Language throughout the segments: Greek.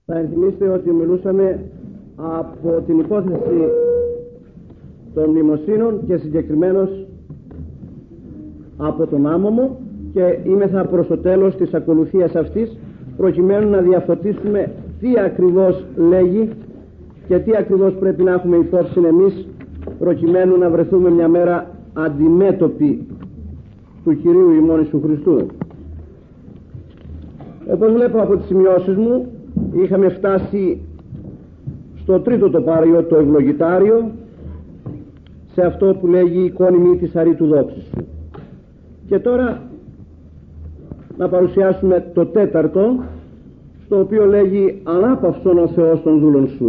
Θα ενθυμίστε ότι μιλούσαμε από την υπόθεση των μνημοσύνων και συγκεκριμένως από τον άμωμο, και είμεθα προς το τέλος της ακολουθίας αυτής προκειμένου να διαφωτίσουμε τι ακριβώς λέγει και τι ακριβώς πρέπει να έχουμε υπόψη εμείς προκειμένου να βρεθούμε μια μέρα αντιμέτωποι του Κυρίου ημών Ιησού Χριστού. Όπως βλέπω από τις σημειώσεις μου, είχαμε φτάσει στο τρίτο τοπάριο, το ευλογητάριο, σε αυτό που λέγει «Εικόνη της αρή του δόξης σου». Και τώρα να παρουσιάσουμε το τέταρτο, στο οποίο λέγει «Ανάπαυσον ο Θεός των δούλων σου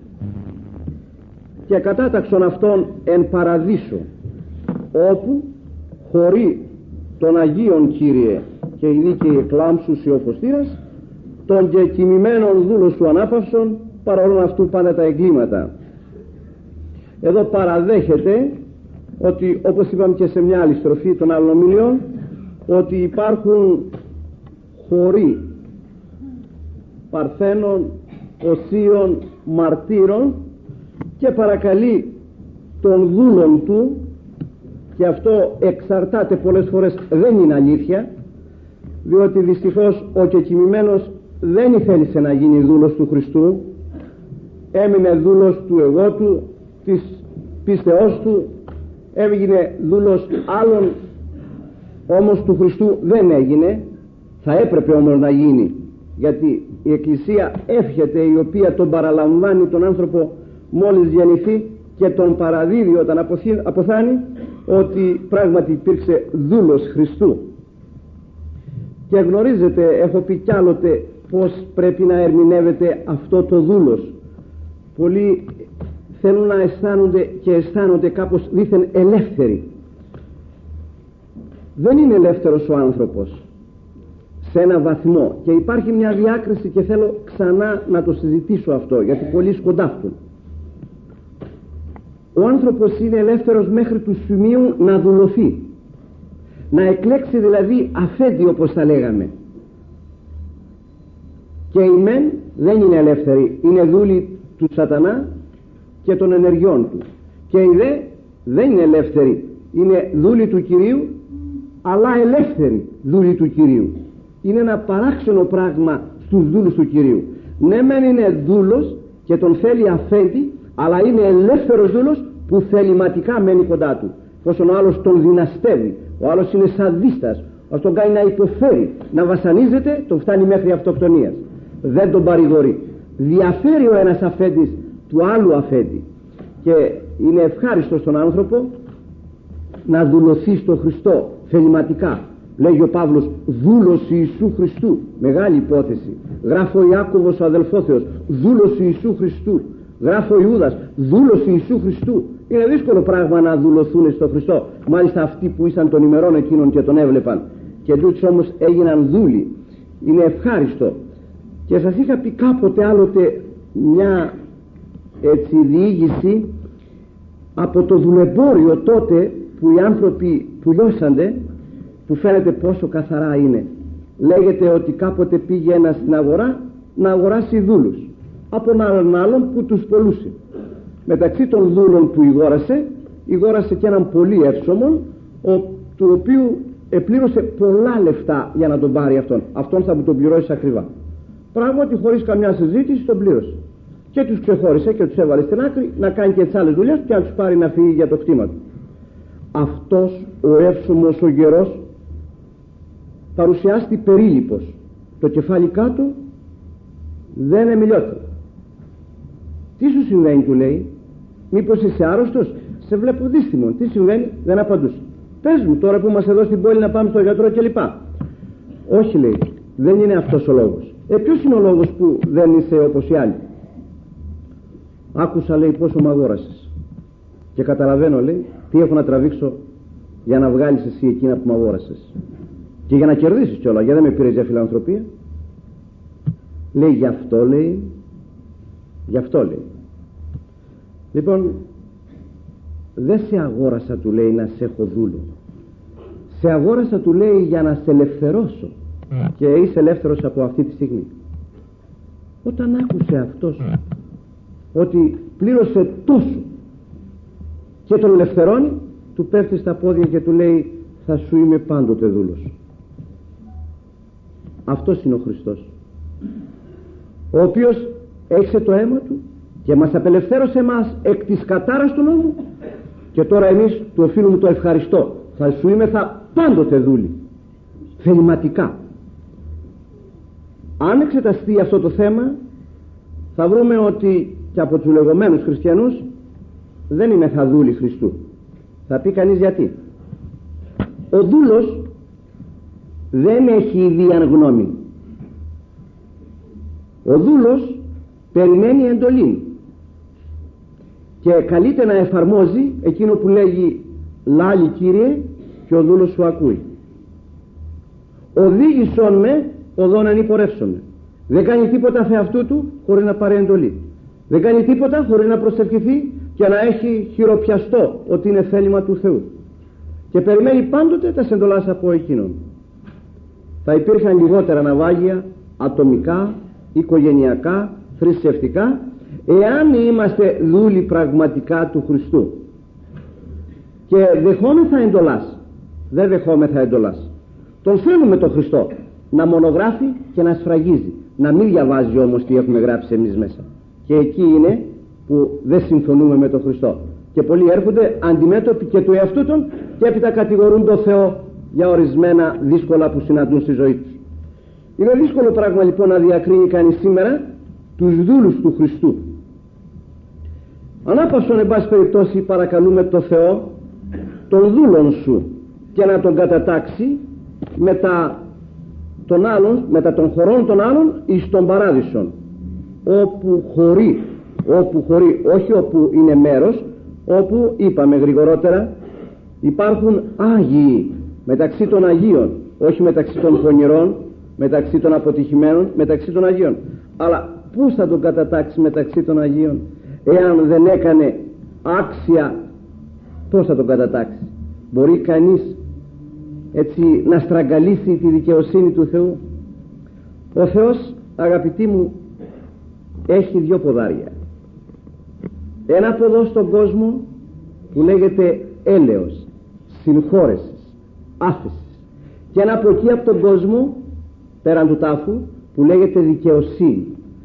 και κατάταξον αυτόν εν παραδείσο, όπου χωρί των Αγίων Κύριε και η δίκαιη εκλάμψου Ιωφοστήρας, των και κοιμημένων δούλων σου ανάπαυσον, παρόλον αυτού πάντα τα εγκλήματα». Εδώ παραδέχεται ότι, όπως είπαμε και σε μια άλλη στροφή των άλλων ομιλιών, ότι υπάρχουν χωρί παρθένων, οσίων, μαρτύρων, και παρακαλεί των δούλων του, και αυτό εξαρτάται πολλές φορές, δεν είναι αλήθεια, διότι δυστυχώς ο κεκοιμημένος δεν ήθελε να γίνει δούλος του Χριστού, έμεινε δούλος του εγώ του, της πίστεώς του, έμεινε δούλος άλλων, όμως του Χριστού δεν έγινε. Θα έπρεπε όμως να γίνει, γιατί η Εκκλησία εύχεται, η οποία τον παραλαμβάνει τον άνθρωπο μόλις γεννηθεί και τον παραδίδει όταν αποθάνει, ότι πράγματι υπήρξε δούλος Χριστού. Και γνωρίζετε, έχω πει κι άλλοτε, πως πρέπει να ερμηνεύεται αυτό το δούλος. Πολλοί θέλουν να αισθάνονται και αισθάνονται κάπως δήθεν ελεύθεροι. Δεν είναι ελεύθερος ο άνθρωπος σε ένα βαθμό, και υπάρχει μια διάκριση και θέλω ξανά να το συζητήσω αυτό, γιατί πολλοί σκοντάφτουν. Ο άνθρωπος είναι ελεύθερος μέχρι του σημείου να δουλωθεί, να εκλέξει δηλαδή αφέντη, όπως θα λέγαμε. Και οι μεν δεν είναι ελεύθεροι, είναι δούλοι του σατανά και των ενεργειών του, και οι δε δεν είναι ελεύθεροι, είναι δούλοι του Κυρίου, αλλά ελεύθεροι δούλοι του Κυρίου. Είναι ένα παράξενο πράγμα στους δούλους του Κυρίου. Ναι μεν είναι δούλος και τον θέλει αφέντη, αλλά είναι ελεύθερος δούλος που θεληματικά μένει κοντά του. Πόσο ο άλλος τον δυναστεύει, ο άλλος είναι σαδίστας, ας τον κάνει να υποφέρει, να βασανίζεται, τον φτάνει μέχρι αυτοκτονίας. Δεν τον παρηγορεί. Διαφέρει ο ένας αφέντης του άλλου αφέντη, και είναι ευχάριστο στον άνθρωπο να δουλωθεί στο Χριστό θεληματικά. Λέγει ο Παύλος, δούλος Ιησού Χριστού, μεγάλη υπόθεση. Γράφει ο Ιάκωβος ο αδελφόθεος, δούλος Ιησού Χριστού. Γράφει ο Ιούδας, δούλος Ιησού Χριστού. Είναι δύσκολο πράγμα να δουλωθούν στο Χριστό, μάλιστα αυτοί που ήσαν των ημερών εκείνων και τον έβλεπαν, και τούτοι όμως έγιναν δούλοι. Είναι ευχάριστο. Και σας είχα πει κάποτε άλλοτε μια έτσι διήγηση από το δουλεμπόριο τότε που οι άνθρωποι πουλιώσανται, που φαίνεται πόσο καθαρά είναι. Λέγεται ότι κάποτε πήγε ένας στην αγορά να αγοράσει δούλους από έναν άλλον που τους πολλούσε. Μεταξύ των δούλων που ηγόρασε και έναν πολύ εύσωμον, του οποίου επλήρωσε πολλά λεφτά για να τον πάρει αυτόν θα μου τον πληρώσει ακριβά. Πράγματι, χωρίς καμιά συζήτηση τον πλήρωσε, και τους ξεχώρισε και τους έβαλε στην άκρη να κάνει και τις άλλες δουλειές και να τους πάρει να φύγει για το κτήμα του. Αυτός ο εύσωμος ο γερός παρουσιάστη περίληπος, το κεφάλι κάτω, δεν εμιλιώθηκε. Τι σου συμβαίνει, του λέει, μήπως είσαι άρρωστος, σε βλέπω δύστημον, τι συμβαίνει? Δεν απαντούσε. Πες μου τώρα που είμαστε εδώ στην πόλη να πάμε στο γιατρό κλπ. Όχι, λέει, δεν είναι αυτός ο λόγος. Ποιος είναι ο λόγος που δεν είσαι όπως οι άλλοι? Άκουσα, λέει, πόσο μ' αγόρασες και καταλαβαίνω, λέει, τι έχω να τραβήξω για να βγάλεις εσύ εκείνα που μ' αγόρασες, και για να κερδίσεις κιόλα, γιατί δεν με πήρες για φιλανθρωπία. Λέει, γι' αυτό, λέει, γι' αυτό, λέει. Λοιπόν, δεν σε αγόρασα, του λέει, να σε έχω δούλο. Σε αγόρασα, του λέει, για να σε ελευθερώσω, και είσαι ελεύθερος από αυτή τη στιγμή. Όταν άκουσε αυτός ότι πλήρωσε τόσο και τον ελευθερώνει, του πέφτει στα πόδια και του λέει, θα σου είμαι πάντοτε δούλος. Αυτός είναι ο Χριστός, ο οποίος έξε το αίμα του και μας απελευθέρωσε εμάς εκ της κατάρας του νόμου, και τώρα εμείς του οφείλουμε το ευχαριστώ. Θα σου είμαι πάντοτε δούλοι, θεληματικά. Αν εξεταστεί αυτό το θέμα, θα βρούμε ότι και από τους λεγόμενους χριστιανούς δεν είμαι θα δούλοι Χριστού. Θα πει κανείς γιατί. Ο δούλος δεν έχει ιδίαν γνώμη. Ο δούλος περιμένει εντολή και καλείται να εφαρμόζει εκείνο που λέγει «Λάλη Κύριε, και ο δούλος σου ακούει». «Οδήγησον με οδόν ανυπορεύσομαι». Δεν κάνει τίποτα σε αυτού του χωρίς να πάρει εντολή. Δεν κάνει τίποτα χωρίς να προσευχηθεί και να έχει χειροπιαστό ότι είναι θέλημα του Θεού. Και περιμένει πάντοτε τα εντολάς από εκείνον. Θα υπήρχαν λιγότερα ναυάγια, ατομικά, οικογενειακά, θρησκευτικά, εάν είμαστε δούλοι πραγματικά του Χριστού. Και δεχόμεθα εντολάς. Δεν δεχόμεθα εντολάς. Τον θέλουμε τον Χριστό να μονογράφει και να σφραγίζει, να μην διαβάζει όμως τι έχουμε γράψει εμείς μέσα. Και εκεί είναι που δεν συμφωνούμε με τον Χριστό. Και πολλοί έρχονται αντιμέτωποι και του εαυτού των και έπειτα κατηγορούν τον Θεό για ορισμένα δύσκολα που συναντούν στη ζωή τους. Είναι δύσκολο πράγμα λοιπόν να διακρίνει κανείς σήμερα τους δούλους του Χριστού. Ανάπαυσον εν πάση περιπτώσει παρακαλούμε το Θεό των δούλων σου και να τον κατατάξει μετά των χωρών των άλλων εις τον παράδεισον, όπου χωρεί, όχι όπου είναι μέρος, όπου είπαμε γρηγορότερα υπάρχουν Άγιοι μεταξύ των Αγίων, όχι μεταξύ των πονηρών, μεταξύ των αποτυχημένων, μεταξύ των Αγίων. Αλλά πού θα τον κατατάξει μεταξύ των Αγίων, εάν δεν έκανε άξια? Πώς θα τον κατατάξει? Μπορεί κανείς έτσι να στραγγαλίσει τη δικαιοσύνη του Θεού? Ο Θεός, αγαπητοί μου, έχει δύο ποδάρια. Ένα ποδό στον κόσμο που λέγεται έλεος, συγχώρεσης, άφεσης, και ένα από εκεί από τον κόσμο πέραν του τάφου που λέγεται δικαιοσύνη.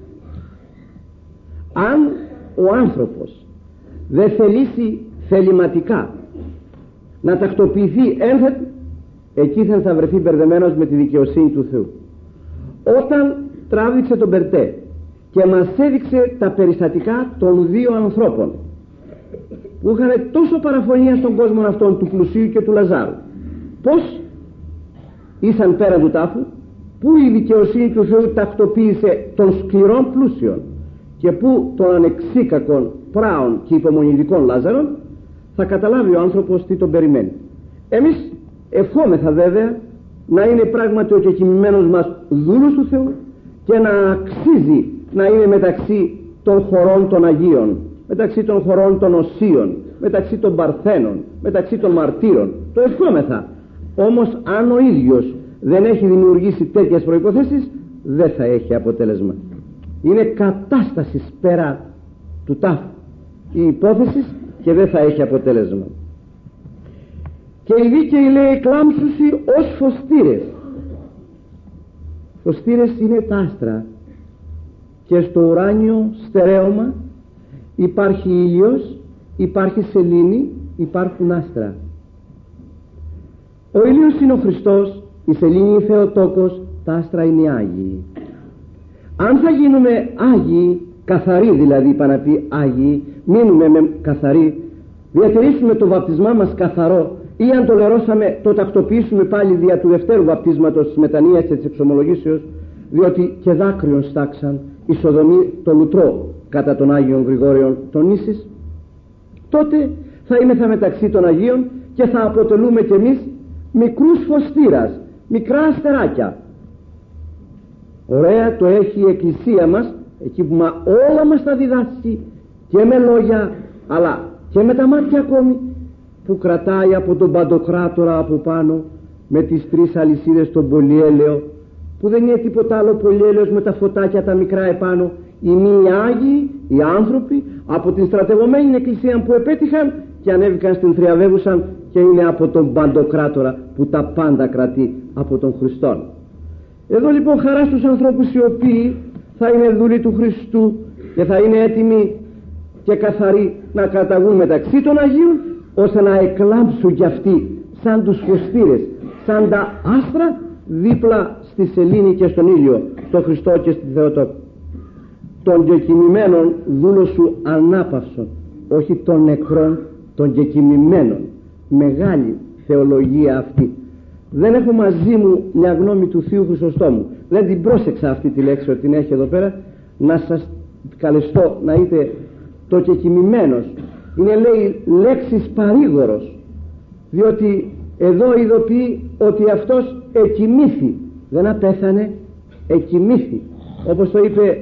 Αν ο άνθρωπος δεν θελήσει θεληματικά να τακτοποιηθεί ένθετα, εκεί θα βρεθεί μπερδεμένος με τη δικαιοσύνη του Θεού. Όταν τράβηξε τον Περτέ και μας έδειξε τα περιστατικά των δύο ανθρώπων που είχαν τόσο παραφωνία στον κόσμο αυτόν, του πλουσίου και του Λαζάρου, πως ήσαν πέρα του τάφου, που η δικαιοσύνη του Θεού τακτοποίησε των σκληρών πλούσιων και που των ανεξίκακων, πράων και υπομονητικών Λάζαρων, θα καταλάβει ο άνθρωπος τι τον περιμένει. Εμείς ευχόμεθα βέβαια να είναι πράγματι ο κεκοιμημένος μας δούλος του Θεού και να αξίζει να είναι μεταξύ των χωρών των Αγίων, μεταξύ των χωρών των Οσίων, μεταξύ των Παρθένων, μεταξύ των Μαρτύρων. Το ευχόμεθα. Όμως αν ο ίδιος δεν έχει δημιουργήσει τέτοιες προϋποθέσεις, δεν θα έχει αποτέλεσμα. Είναι κατάσταση πέρα του τάφου η υπόθεση και δεν θα έχει αποτέλεσμα. Και οι δίκαιοι, λέει, κλάμψουσι ως φωστήρες. Φωστήρες είναι τα άστρα και στο ουράνιο στερέωμα υπάρχει ήλιος, υπάρχει σελήνη, υπάρχουν άστρα. Ο ήλιος είναι ο Χριστός, η σελήνη είναι Θεοτόκος, τα άστρα είναι οι Άγιοι. Αν θα γίνουμε Άγιοι, καθαροί δηλαδή, είπα να πει Άγιοι, μείνουμε με καθαροί, διατηρήσουμε το βαπτισμά μας καθαρό, ή αν το λερώσαμε το τακτοποιήσουμε πάλι δια του δευτέρου βαπτίσματος της μετανοίας και της εξομολογήσεως, διότι και δάκρυον στάξαν η Σοδομή το λουτρό κατά τον Άγιον Γρηγόριον τον Ίσης, τότε θα είμεθα μεταξύ των Αγίων και θα αποτελούμε κι εμείς μικρούς φωστήρας, μικρά αστεράκια. Ωραία το έχει η Εκκλησία μας, εκεί που όλα μας τα διδάσκει, και με λόγια αλλά και με τα μάτια ακόμη, που κρατάει από τον Παντοκράτορα από πάνω με τις τρεις αλυσίδες τον πολυέλαιο που δεν είναι τίποτα άλλο πολυέλαιος με τα φωτάκια τα μικρά επάνω, οι μη Άγιοι, οι άνθρωποι από την στρατευωμένη εκκλησία που επέτυχαν και ανέβηκαν στην θριαβεύουσαν και είναι από τον Παντοκράτορα που τα πάντα κρατεί, από τον Χριστόν. Εδώ λοιπόν χαρά στους ανθρώπους οι οποίοι θα είναι δούλοι του Χριστού και θα είναι έτοιμοι και καθαροί να καταγούν μεταξύ των Αγίων, ώστε να εκλάμψουν κι αυτοί σαν τους φωστήρες, σαν τα άστρα δίπλα στη σελήνη και στον ήλιο, στον Χριστό και στη Θεοτόκο. Των κεκοιμημένων δούλο σου ανάπαυσον, όχι των νεκρών, των κεκοιμημένων. Μεγάλη θεολογία αυτή. Δεν έχω μαζί μου μια γνώμη του Θείου Χρυσοστόμου, δεν την πρόσεξα αυτή τη λέξη ότι την έχει εδώ πέρα, να σας καλεστώ να είτε το κεκοιμημένος. Είναι, λέει, λέξης παρήγορος, διότι εδώ ειδοποιεί ότι αυτός εκοιμήθη, δεν απέθανε, εκοιμήθη, όπως το είπε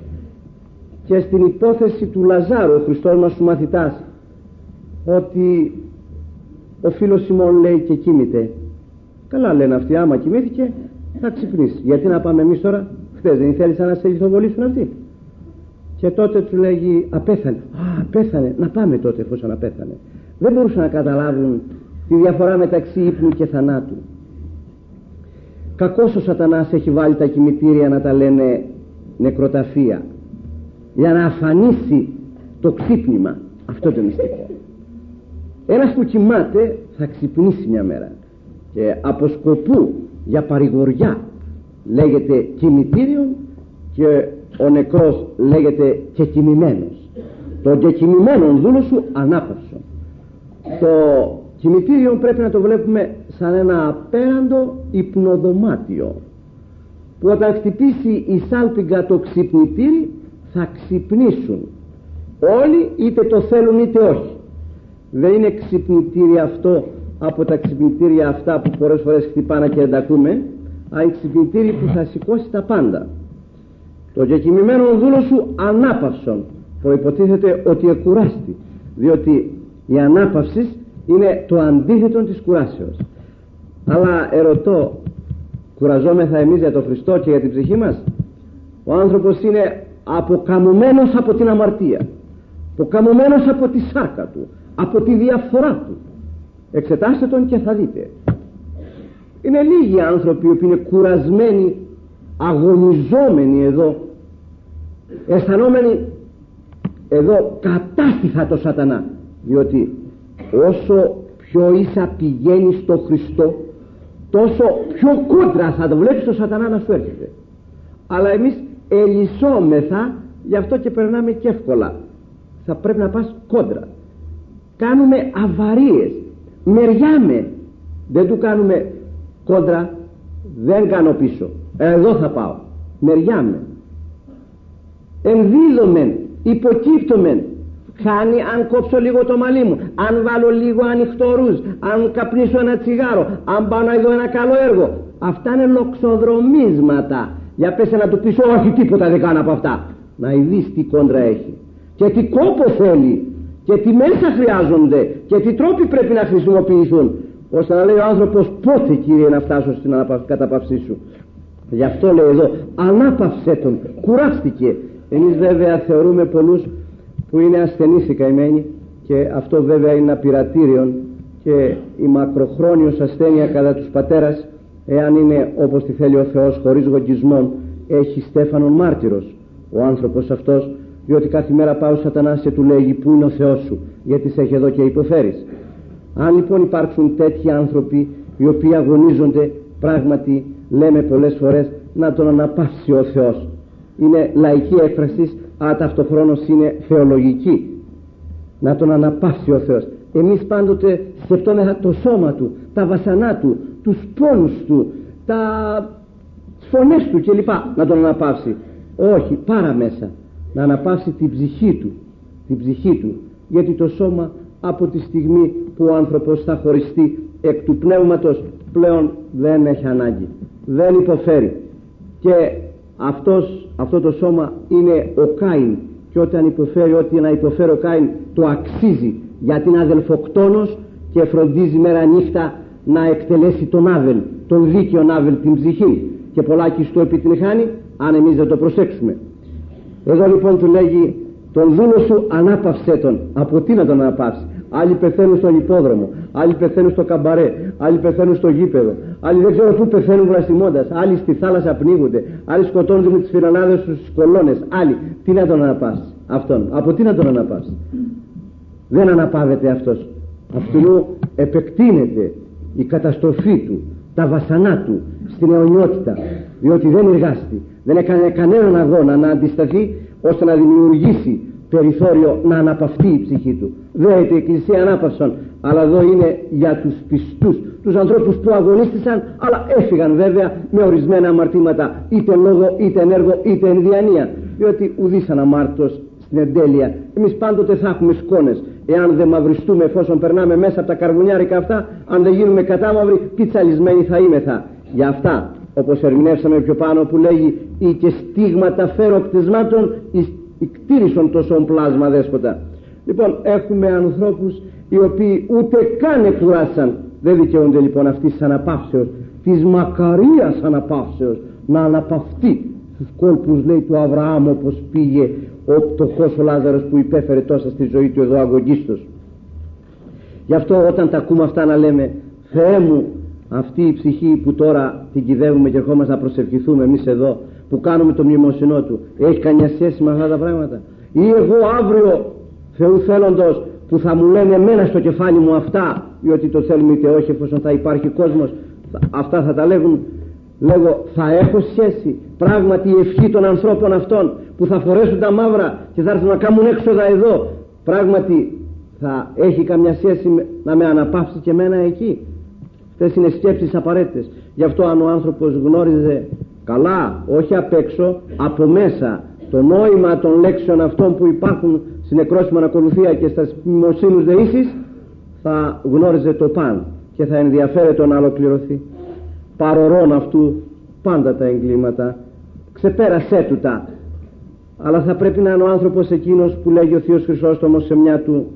και στην υπόθεση του Λαζάρου ο Χριστός μας ο μαθητάς, ότι ο φίλος Σιμών, λέει, και κοιμείται. Καλά λένε αυτοί, άμα κοιμήθηκε θα ξυπνήσει. Γιατί να πάμε εμείς τώρα? Χθες δεν θέλησαν να σε λιθοβολήσουν αυτοί? Και τότε του λέγει απέθανε. Απέθανε, να πάμε τότε εφόσον απέθανε. Δεν μπορούσαν να καταλάβουν τη διαφορά μεταξύ ύπνου και θανάτου. Κακώς ο σατανάς έχει βάλει τα κημητήρια να τα λένε νεκροταφεία, για να αφανίσει το ξύπνημα. Αυτό το μυστικό. Ένας που κοιμάται θα ξυπνήσει μια μέρα, και από σκοπού για παρηγοριά λέγεται κημητήριο και ο νεκρός λέγεται κεκοιμημένος. Το κεκοιμημένον δούλο σου ανάπαυσον. Το κημητήριο πρέπει να το βλέπουμε σαν ένα απέραντο υπνοδωμάτιο, που όταν χτυπήσει η σάλπιγγα το ξυπνητήρι θα ξυπνήσουν όλοι, είτε το θέλουν είτε όχι. Δεν είναι ξυπνητήρι αυτό από τα ξυπνητήρια αυτά που πολλές φορές χτυπάνε και δεν τα ακούμε, αλλά ξυπνητήρι που θα σηκώσει τα πάντα. Το κεκοιμημένο δούλο σου ανάπαυσον προϋποτίθεται ότι εκουράστη, διότι η ανάπαυση είναι το αντίθετο της κουράσεως. Αλλά ερωτώ, κουραζόμεθα εμείς για τον Χριστό και για την ψυχή μας? Ο άνθρωπος είναι αποκαμωμένος από την αμαρτία, αποκαμωμένος από τη σάρκα του, από τη διαφορά του. Εξετάστε τον και θα δείτε. Είναι λίγοι άνθρωποι που είναι κουρασμένοι, αγωνιζόμενοι εδώ, αισθανόμενοι εδώ κατάστηθα το σατανά, διότι όσο πιο ίσα πηγαίνει στο Χριστό, τόσο πιο κόντρα θα το βλέπεις το σατανά να σου έρχεται. Αλλά εμείς ελισσόμεθα, γι' αυτό και περνάμε και εύκολα. Θα πρέπει να πας κόντρα. Κάνουμε αβαρίες, μεριάμε, δεν του κάνουμε κόντρα, δεν κάνω πίσω, εδώ θα πάω, μεριάμε, ενδίδομεν, υποκύπτομεν. Χάνει αν κόψω λίγο το μαλλί μου, αν βάλω λίγο ανοιχτό ρούζ, αν καπνίσω ένα τσιγάρο, αν πάω να δω ένα καλό έργο. Αυτά είναι λοξοδρομίσματα. Για πες να του πεις όχι, τίποτα δεν κάνω από αυτά. Να ειδείς τι κόντρα έχει και τι κόπο θέλει και τι μέσα χρειάζονται και τι τρόποι πρέπει να χρησιμοποιηθούν, ώστε να λέει ο άνθρωπος πότε, Κύριε, να φτάσω στην κατάπαυσή σου. Γι' αυτό λέει εδώ ανάπαυσέ τον, κουράστηκε. Εμείς βέβαια θεωρούμε πολλούς που είναι ασθενείς οι καημένοι, και αυτό βέβαια είναι ένα πειρατήριο, και η μακροχρόνιος ασθένεια κατά τους πατέρας, εάν είναι όπως τη θέλει ο Θεός χωρίς γογγισμό, έχει στέφανον μάρτυρος ο άνθρωπος αυτός, διότι κάθε μέρα πάει ο σατανάς και του λέγει πού είναι ο Θεός σου, γιατί σε έχει εδώ και υποφέρεις. Αν λοιπόν υπάρξουν τέτοιοι άνθρωποι οι οποίοι αγωνίζονται, πράγματι λέμε πολλές φορές να τον αναπαύσει ο Θεός. Είναι λαϊκή έκφραση, αλλά ταυτοχρόνως είναι θεολογική. Να τον αναπαύσει ο Θεός. Εμείς πάντοτε σκεφτόμεθα το σώμα του, τα βασανά του, τους πόνους του, τα φωνές του κλπ. Να τον αναπαύσει. Όχι, πάρα μέσα. Να αναπαύσει την ψυχή του. Την ψυχή του. Γιατί το σώμα από τη στιγμή που ο άνθρωπος θα χωριστεί εκ του πνεύματος πλέον δεν έχει ανάγκη. Δεν υποφέρει. Και αυτό το σώμα είναι ο Κάιν, και όταν υποφέρει ό,τι να υποφέρει ο Κάιν το αξίζει, γιατί είναι αδελφοκτόνος και φροντίζει μέρα νύχτα να εκτελέσει τον Άβελ, τον δίκαιο Άβελ, την ψυχή. και πολλάκι στο επιτυγχάνει, αν εμείς δεν το προσέξουμε. Εδώ λοιπόν του λέγει, τον δούλο σου ανάπαυσέ τον. Από τι να τον αναπαύσει? Άλλοι πεθαίνουν στον υπόδρομο, άλλοι πεθαίνουν στο καμπαρέ, άλλοι πεθαίνουν στο γήπεδο, άλλοι δεν ξέρω πού πεθαίνουν βλαστημώντας, άλλοι στη θάλασσα πνίγονται, άλλοι σκοτώνονται με τις φυρανάδες στους κολόνες, άλλοι. Τι να τον αναπαύσει αυτόν? Από τι να τον αναπαύσει? Δεν αναπαύεται αυτός. Αυτού επεκτείνεται η καταστροφή του, τα βασανά του στην αιωνιότητα, διότι δεν εργάστη, δεν έκανε κανέναν αγώνα να αντισταθεί ώστε να δημιουργήσει περιθώριο να αναπαυτεί η ψυχή του. Δέεται η Εκκλησία ανάπαυσον, αλλά εδώ είναι για τους πιστούς, τους ανθρώπους που αγωνίστησαν αλλά έφυγαν βέβαια με ορισμένα αμαρτήματα, είτε λόγο είτε ενέργο είτε ενδιανία, διότι ουδής αναμάρτητος στην εντέλεια. Εμείς πάντοτε θα έχουμε σκόνες, εάν δεν μαυριστούμε, εφόσον περνάμε μέσα από τα καρβουνιάρικα αυτά, αν δεν γίνουμε κατάμαυροι, πιτσαλισμένοι θα είμεθα. Γι' αυτά, όπως ερμηνεύσαμε πιο πάνω, που λέγει «Ή και στίγματα φέρω κτισμάτων, οι κτήρισον τόσον πλάσμα δέσποτα». Λοιπόν, έχουμε ανθρώπους οι οποίοι ούτε καν εκουράσαν. Δεν δικαιούνται λοιπόν αυτής της αναπαύσεως, της μακαρίας αναπαύσεως, να αναπαυτεί στους κόλπους, λέει, του Αβραάμ, όπως πήγε ο πτωχός ο Λάζαρος που υπέφερε τόσα στη ζωή του εδώ αγωγίστος. Γι' αυτό όταν τα ακούμε αυτά να λέμε, Θεέ μου, αυτή η ψυχή που τώρα την κυδεύουμε και ερχόμαστε να προσευχηθούμε εμείς εδώ, που κάνουμε το μνημόσυνό του, έχει καμιά σχέση με αυτά τα πράγματα? Ή εγώ αύριο, Θεού θέλοντος, που θα μου λένε εμένα στο κεφάλι μου αυτά, διότι το θέλουμε είτε όχι, εφόσον θα υπάρχει κόσμος, αυτά θα τα λέγουν. Λέγω, θα έχω σχέση? Πράγματι η ευχή των ανθρώπων αυτών που θα φορέσουν τα μαύρα και θα έρθουν να κάνουν έξοδα εδώ, πράγματι θα έχει καμιά σχέση να με αναπαύσει και εμένα εκεί? Αυτές είναι σκέψεις απαραίτητες. Γι' αυτό αν ο άνθρωπος γνώριζε καλά, όχι απ' έξω, από μέσα, το νόημα των λέξεων αυτών που υπάρχουν στην εκρόσιμη ανακολουθία και στα μνημοσύνους δεήσεις, θα γνώριζε το παν και θα ενδιαφέρεται να ολοκληρωθεί. Παρορών αυτού πάντα τα εγκλήματα, ξεπέρασέ του τα. Αλλά θα πρέπει να είναι ο άνθρωπος εκείνος που λέγει ο Θείος Χρυσόστομος σε μια του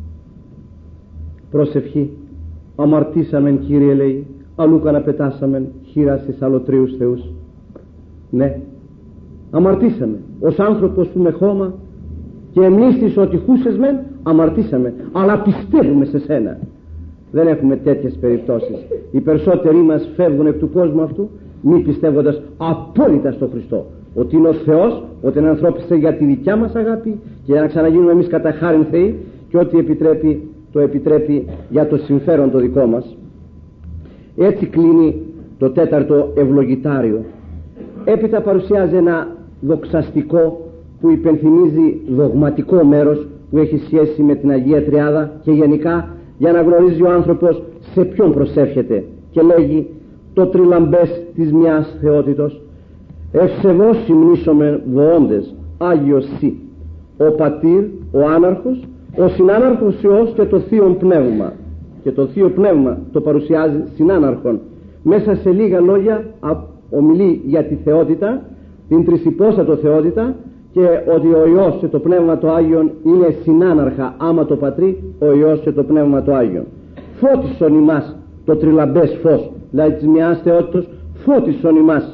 προσευχή, αμαρτήσαμεν Κύριε, λέει, αλλού καναπετάσαμεν χείρας εις αλλοτρίους θεούς. Ναι, αμαρτήσαμε ως άνθρωπος που με χώμα και εμείς ότι χούσες μεν, αμαρτήσαμε, αλλά πιστεύουμε σε σένα. Δεν έχουμε τέτοιες περιπτώσεις. Οι περισσότεροι μας φεύγουν εκ του κόσμου αυτού μη πιστεύοντας απόλυτα στον Χριστό, ότι είναι ο Θεός, ότι είναι ανθρώπισε για τη δικιά μας αγάπη και για να ξαναγίνουμε εμείς κατά χάριν Θεοί, και ό,τι επιτρέπει το επιτρέπει για το συμφέρον το δικό μας. Έτσι κλείνει το τέταρτο ευλογητάριο. Έπειτα παρουσιάζει ένα δοξαστικό που υπενθυμίζει δογματικό μέρος που έχει σχέση με την Αγία Τριάδα και γενικά για να γνωρίζει ο άνθρωπος σε ποιον προσεύχεται, και λέγει το τριλαμπές της μιας θεότητος, ευσεβώς συμνήσομεν βοώντες Άγιος Συ, ο Πατήρ, ο Άναρχος, ο Συνάναρχος Υιός και το Θείο Πνεύμα. Και το Θείο Πνεύμα το παρουσιάζει συνάναρχον. Μέσα σε λίγα λόγια ομιλεί για τη θεότητα, την τρισυπόστατο θεότητα, και ότι ο Υιός και το Πνεύμα το Άγιον είναι συνάναρχα άμα το Πατρί, ο Υιός και το Πνεύμα το Άγιον. Φώτισον ημάς το τριλαμπές φως, δηλαδή της μιας θεότητος, φώτισον ημάς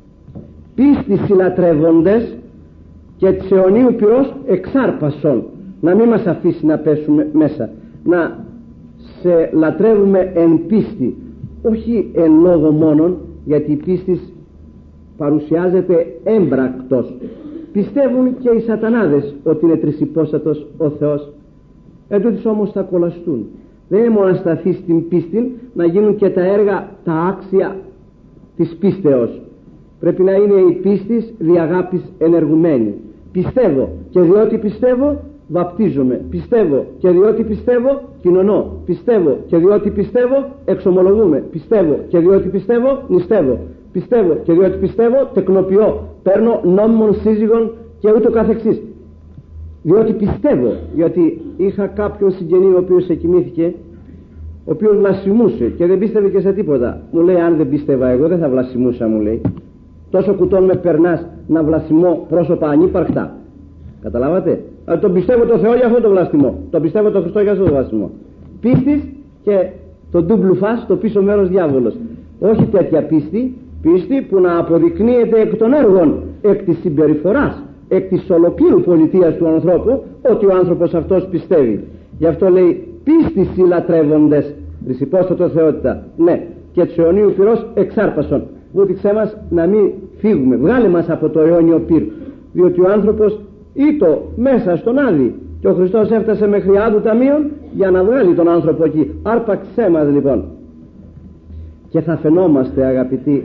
πίστη συλλατρεύοντες και της αιωνίου πυρός εξάρπασον, να μην μας αφήσει να πέσουμε μέσα, να σε λατρεύουμε εν πίστη, όχι εν λόγω μόνον, γιατί η πίστη παρουσιάζεται έμπρακτος. Πιστεύουν και οι σατανάδες ότι είναι τρισυπόστατος ο Θεός, εντούτοις όμως θα κολλαστούν. Δεν είναι μόνο να σταθεί στην πίστη, να γίνουν και τα έργα τα άξια της πίστεως. Πρέπει να είναι η πίστης δι' αγάπης ενεργουμένη. Πιστεύω και διότι πιστεύω βαπτίζομαι, πιστεύω και διότι πιστεύω κοινωνώ, πιστεύω και διότι πιστεύω εξομολογούμε, πιστεύω και διότι πιστεύω νηστεύω, πιστεύω και διότι πιστεύω τεκνοποιώ, παίρνω νόμιμων σύζυγων και ούτω καθεξής. Διότι πιστεύω, γιατί είχα κάποιον συγγενή ο οποίος εκοιμήθηκε, ο οποίος βλασιμούσε και δεν πίστευε και σε τίποτα. Μου λέει, αν δεν πίστευα εγώ δεν θα βλασιμούσα, μου λέει. Τόσο κουτών με περνάς να βλασιμώ πρόσωπα ανύπαρκτα. Καταλάβατε? Τον πιστεύω το Θεό για αυτό το βλασιμώ, τον πιστεύω το Χριστό για αυτό το βλασιμώ. Πίστης και το ντούμπλου φας, το πίσω μέρος διάβολος. Όχι τέτοια πίστη, Πίστη που να αποδεικνύεται εκ των έργων, εκ της συμπεριφοράς, εκ της ολοκλήρου πολιτείας του ανθρώπου, ότι ο άνθρωπος αυτός πιστεύει. Γι' αυτό λέει πίστης οι λατρεύοντες, ρισιπόστατο θεότητα, ναι, και του αιωνίου πυρός εξάρπασον. Βούτυξέ μας να μην φύγουμε, βγάλε μας από το αιώνιο πυρ, διότι ο άνθρωπος ήτο μέσα στον Άδη και ο Χριστός έφτασε μέχρι άδου ταμείων για να βγάλει τον άνθρωπο εκεί. Άρπαξέ μας λοιπόν. Και θα φαινόμαστε, αγαπητοί,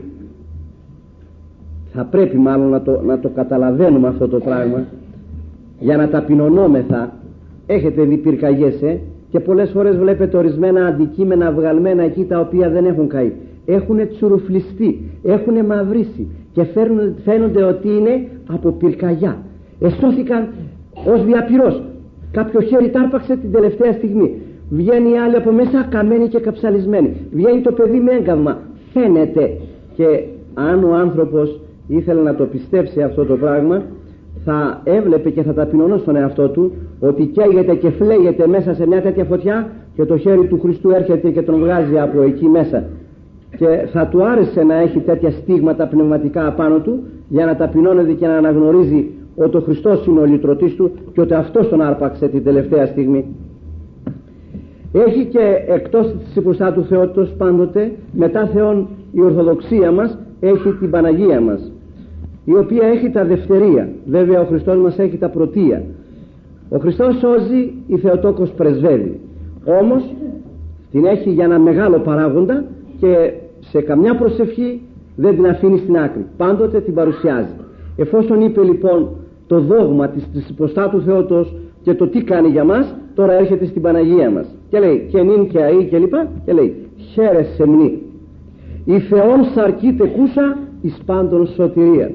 θα πρέπει μάλλον να το καταλαβαίνουμε αυτό το πράγμα, για να ταπεινωνόμεθα. Έχετε δει πυρκαγιές, και πολλές φορές βλέπετε ορισμένα αντικείμενα βγαλμένα εκεί, τα οποία δεν έχουν καεί, έχουν τσουρουφλιστεί, έχουν μαυρίσει και φαίνονται ότι είναι από πυρκαγιά. Εσώθηκαν ως διαπυρός. Κάποιο χέρι τάρπαξε την τελευταία στιγμή. Βγαίνει η άλλη από μέσα καμένη και καψαλισμένη. Βγαίνει το παιδί με έγκαυμα. Φαίνεται. Και αν ο άνθρωπος ήθελε να το πιστέψει αυτό το πράγμα, θα έβλεπε και θα ταπεινωνώ στον εαυτό του ότι καίγεται και φλέγεται μέσα σε μια τέτοια φωτιά και το χέρι του Χριστού έρχεται και τον βγάζει από εκεί μέσα. Και θα του άρεσε να έχει τέτοια στίγματα πνευματικά απάνω του, για να ταπεινώνεται και να αναγνωρίζει ότι ο Χριστός είναι ο λυτρωτής του και ότι αυτός τον άρπαξε την τελευταία στιγμή. Έχει και εκτός της υποστάτου θεότητος πάντοτε, μετά Θεόν η Ορθοδοξία μας έχει την Παναγία μας, η οποία έχει τα δευτερία. Βέβαια ο Χριστός μας έχει τα πρωτεία. Ο Χριστός σώζει, η Θεοτόκος πρεσβεύει. Όμως την έχει για ένα μεγάλο παράγοντα και σε καμιά προσευχή δεν την αφήνει στην άκρη, πάντοτε την παρουσιάζει. Εφόσον είπε λοιπόν το δόγμα της υποστάτου Θεότος και το τι κάνει για μας, τώρα έρχεται στην Παναγία μας και λέει και νυν και αεί και λοιπά, και λέει χαίρεσαι μνή η Θεόν σαρκή τεκούσα εις πάντων σωτηρία.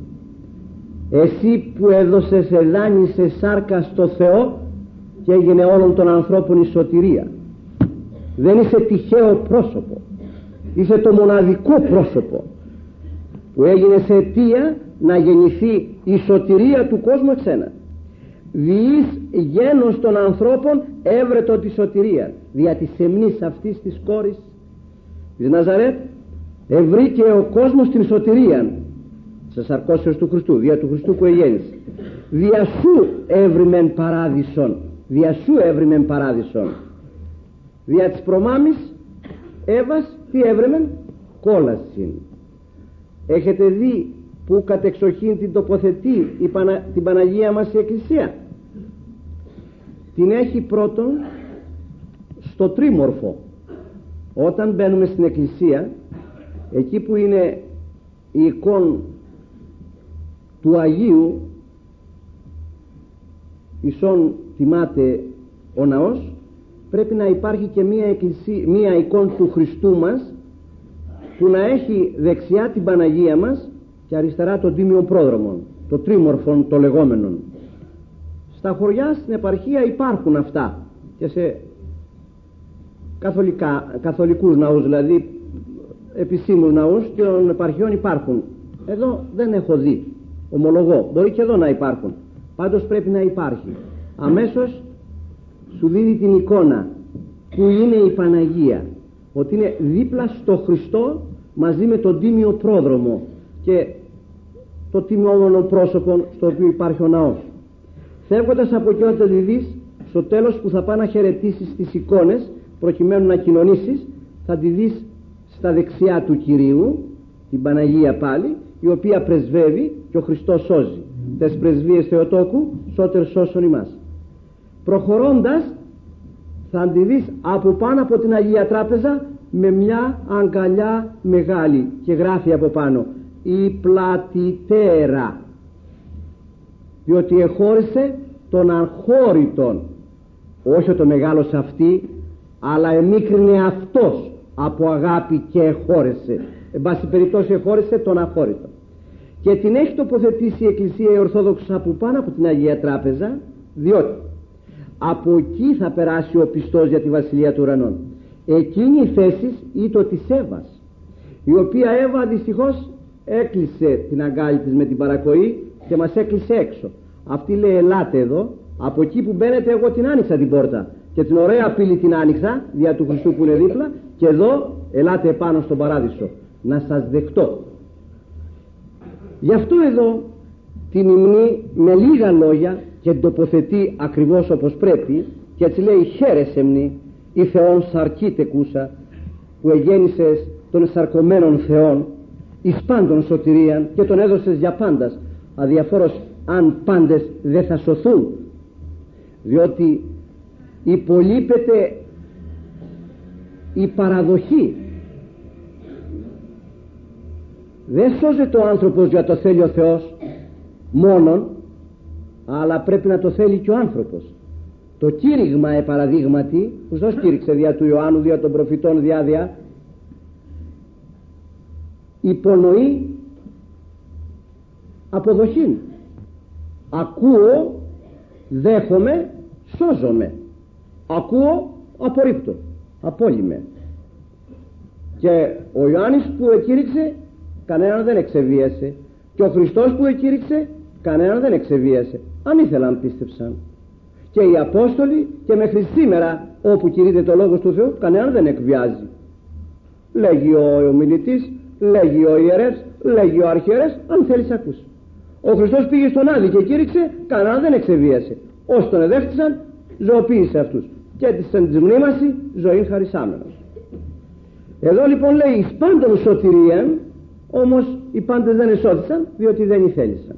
Εσύ που έδωσες, εδάνησες σάρκα στο Θεό και έγινε όλων των ανθρώπων η σωτηρία. Δεν είσαι τυχαίο πρόσωπο, είσαι το μοναδικό πρόσωπο που έγινε σε αιτία να γεννηθεί η σωτηρία του κόσμου εξένα. Διείς γένος των ανθρώπων έβρετο τη σωτηρία, δια της εμνής αυτής της κόρης της Ναζαρέτ ευρήκε ο κόσμος την σωτηρία σε σαρκώσεως του Χριστού, δια του Χριστού που εγέννησε. Δια σου έβριμεν παράδεισον, δια σου έβριμεν παράδεισον. Δια της προμάμης Εύας τι έβρεμεν? Κόλασιν. Έχετε δει που κατεξοχήν την τοποθετεί την Παναγία μας η Εκκλησία? Την έχει πρώτον στο τρίμορφο. Όταν μπαίνουμε στην Εκκλησία, εκεί που είναι η εικόνα του Αγίου, ισόν τιμάται ο ναός, πρέπει να υπάρχει και μία εικόνα του Χριστού μας, που να έχει δεξιά την Παναγία μας και αριστερά τον τίμιον πρόδρομο, το τρίμορφον το λεγόμενον. Στα χωριά στην επαρχία υπάρχουν αυτά και σε καθολικούς ναούς, δηλαδή επισήμους ναούς και των επαρχιών υπάρχουν. Εδώ δεν έχω δει, ομολογώ, μπορεί και εδώ να υπάρχουν, πάντως πρέπει να υπάρχει. Αμέσως σου δίνει την εικόνα που είναι η Παναγία, ότι είναι δίπλα στο Χριστό μαζί με τον τίμιο πρόδρομο και το τιμιόμενο πρόσωπο στο οποίο υπάρχει ο ναός. Φεύγοντας από εκεί όταν τη δεις, στο τέλος που θα πάει να χαιρετήσεις τις εικόνες προκειμένου να κοινωνήσεις, θα τη δεις στα δεξιά του Κυρίου την Παναγία πάλι, η οποία πρεσβεύει και ο Χριστός σώζει. Τες πρεσβείες Θεοτόκου σώτερ σώσον ημάς. Προχωρώντας θα τη δεις από πάνω από την Αγία Τράπεζα με μια αγκαλιά μεγάλη και γράφει από πάνω η πλατιτέρα, διότι εχώρισε τον αγχώρητον, όχι το μεγάλος αυτή, αλλά εμίκρινε αυτός από αγάπη και εχώρεσε, εν πάση περιπτώσει εχώρεσε τον αχώρητο. Και την έχει τοποθετήσει η Εκκλησία η Ορθόδοξος από πάνω από την Αγία Τράπεζα, διότι από εκεί θα περάσει ο πιστός για τη Βασιλεία του Ουρανών. Εκείνη η θέση ήταν της Εύας, η οποία Εύα δυστυχώς έκλεισε την αγκάλη της με την παρακοή και μας έκλεισε έξω. Αυτή λέει ελάτε εδώ, από εκεί που μπαίνετε εγώ την άνοιξα την πόρτα και την ωραία πύλη την άνοιξα δια του Χριστού που είναι δίπλα, και εδώ ελάτε επάνω στον παράδεισο να σας δεχτώ. Γι' αυτό εδώ την υμνεί με λίγα λόγια και την τοποθετεί ακριβώς όπως πρέπει, και έτσι λέει: χαίρεσαι μνη η Θεόν σαρκή τεκούσα, που εγέννησες των σαρκωμένων Θεών εις πάντων σωτηρίαν και τον έδωσες για πάντας, αδιαφόρος αν πάντες δεν θα σωθούν, διότι υπολείπεται η παραδοχή. Δεν σώζεται ο άνθρωπος για το θέλει ο Θεός μόνον, αλλά πρέπει να το θέλει και ο άνθρωπος. Το κήρυγμα παραδείγματι, που σας κήρυξε δια του Ιωάννου, δια των προφητών διάδια, υπονοεί αποδοχή. Ακούω, δέχομαι, σώζομαι. Ακούω, απορρίπτω, απόλυμε. Και ο Ιωάννης που εκήρυξε, κανέναν δεν εξεβίασε, και ο Χριστός που εκήρυξε, κανέναν δεν εξεβίασε. Αν ήθελαν πίστεψαν. Και οι Απόστολοι, και μέχρι σήμερα όπου κηρύττεται το Λόγος του Θεού, κανέναν δεν εκβιάζει. Λέγει ο ομιλητής, λέγει ο ιερεύς, λέγει ο αρχιερεύς, αν θέλεις ακούς. Ο Χριστός πήγε στον Άδη και κήρυξε, κανέναν δεν εξεβίασε. Όσοι τον εδέχτησαν, ζωοποίησε αυτούς και έτησαν της μνήμαση ζωή χαρισάμενος. Εδώ λοιπόν λέει εις πάντων σωτηρίαν, όμως οι πάντες δεν εσώθησαν, διότι δεν ηθέλησαν.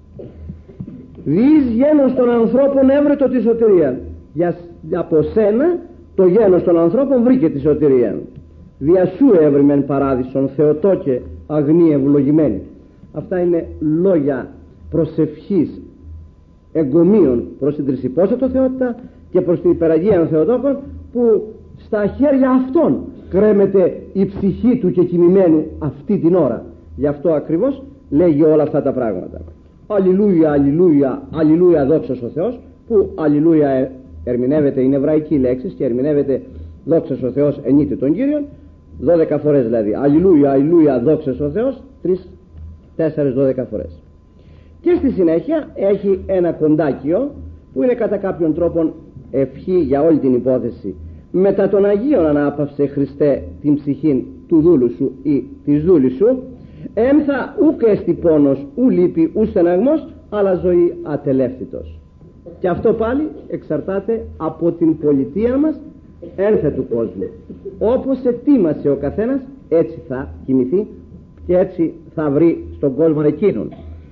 Διείς γένος των ανθρώπων έβρετο τη σωτηρία. Από σένα το γένος των ανθρώπων βρήκε τη σωτηρία. Δια σου έβριμεν παράδεισον Θεοτό και αγνή ευλογημένη. Αυτά είναι λόγια προσευχής εγκομείων προς την τρισυπόστατο Θεότητα και προς την υπεραγία Θεοτόκων, που στα χέρια αυτών κρέμεται η ψυχή του και κοιμημένου αυτή την ώρα. Γι' αυτό ακριβώς λέγει όλα αυτά τα πράγματα. Αλληλούια, αλληλούια, αλληλούια, δόξας ο Θεός, που αλληλούια ερμηνεύεται, είναι εβραϊκή λέξη και ερμηνεύεται δόξας ο Θεός ενείται τον Κύριον 12 φορές, δηλαδή αλληλούια, αλληλούια, δόξας ο Θεός 3, 4, 12 φορές. Και στη συνέχεια έχει ένα κοντάκιο που είναι κατά κάποιον τρόπον ευχή για όλη την υπόθεση. Μετά τον Αγίον ανάπαυσε Χριστέ την ψυχήν του δούλου σου ή της δούλης σου, έμθα ουκ έστι πόνος, ου λύπη, ου στεναγμός, αλλά ζωή ατελεύθυτος. Και αυτό πάλι εξαρτάται από την πολιτεία μας, ένθε του κόσμου. Όπως ετοίμασε ο καθένας, έτσι θα κοιμηθεί και έτσι θα βρει στον κόσμο εκείνον.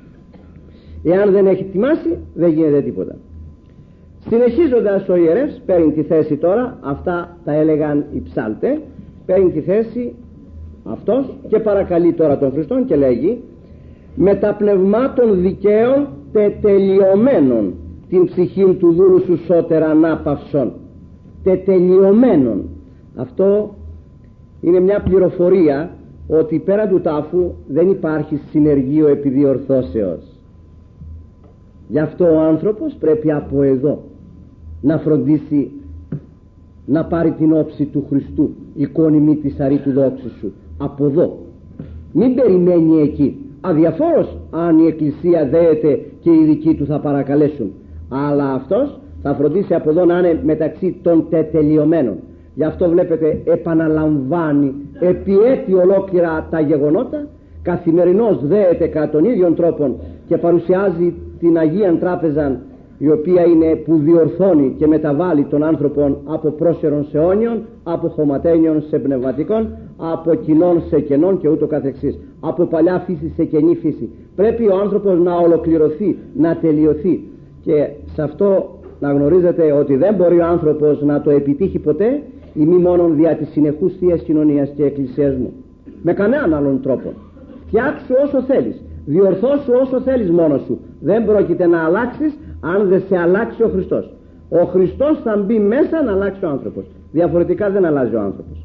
Εάν δεν έχει ετοιμάσει, δεν γίνεται τίποτα. Συνεχίζοντας, ο ιερεύς παίρνει τη θέση τώρα, αυτά τα έλεγαν οι ψάλτες, παίρνει τη θέση αυτός και παρακαλεί τώρα τον Χριστόν και λέγει: με τα πνευμάτων δικαίων τετελειωμένων την ψυχή του δούλου σου σώτερα ανάπαυσον. Τετελειωμένων. Αυτό είναι μια πληροφορία ότι πέραν του τάφου δεν υπάρχει συνεργείο επιδιορθώσεως. Γι' αυτό ο άνθρωπος πρέπει από εδώ να φροντίσει να πάρει την όψη του Χριστού, εικόνη μη της αρή του δόξης σου. Από εδώ μην περιμένει εκεί, αδιαφόρος αν η Εκκλησία δέεται και οι δικοί του θα παρακαλέσουν, αλλά αυτός θα φροντίσει από εδώ να είναι μεταξύ των τετελειωμένων. Γι' αυτό βλέπετε επαναλαμβάνει επί έτη ολόκληρα τα γεγονότα, καθημερινώς δέεται κατά τον ίδιον τρόπο και παρουσιάζει την Αγίαν Τράπεζα, η οποία είναι που διορθώνει και μεταβάλλει τον άνθρωπο από πρόσερων σε αιώνιον, από χωματένιων σε πνευματικών, από κοινών σε κενών και ούτω καθεξής, από παλιά φύση σε καινή φύση. Πρέπει ο άνθρωπος να ολοκληρωθεί, να τελειωθεί, και σε αυτό να γνωρίζετε ότι δεν μπορεί ο άνθρωπος να το επιτύχει ποτέ ή μη μόνον δια της συνεχούς θείας κοινωνίας και εκκλησιασμού, με κανέναν άλλον τρόπο. Φτιάξου όσο θέλεις, διορθώσου όσο θέλεις μόνος σου, δεν πρόκειται να αλλάξεις αν δεν σε αλλάξει ο Χριστός. Ο Χριστός θα μπει μέσα να αλλάξει ο άνθρωπος, διαφορετικά δεν αλλάζει ο άνθρωπος.